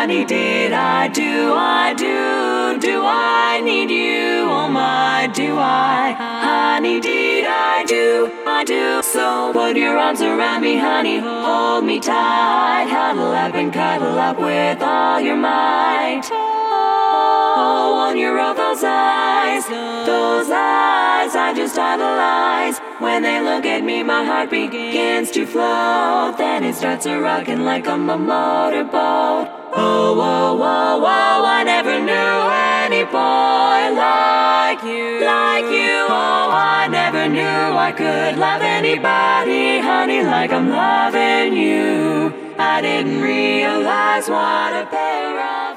honey, did I do I need you, oh my, do I, honey, did I do, so put your arms around me, honey, hold me tight, huddle up and cuddle up with all your might. Oh, one year of those eyes, I just idolize. When they look at me, my heart begins to float. Then it starts a rockin' like a motorboat. Oh, whoa, whoa, whoa, I never knew any boy like you. Oh, I never knew I could love anybody, honey, like I'm loving you. I didn't realize what a pair of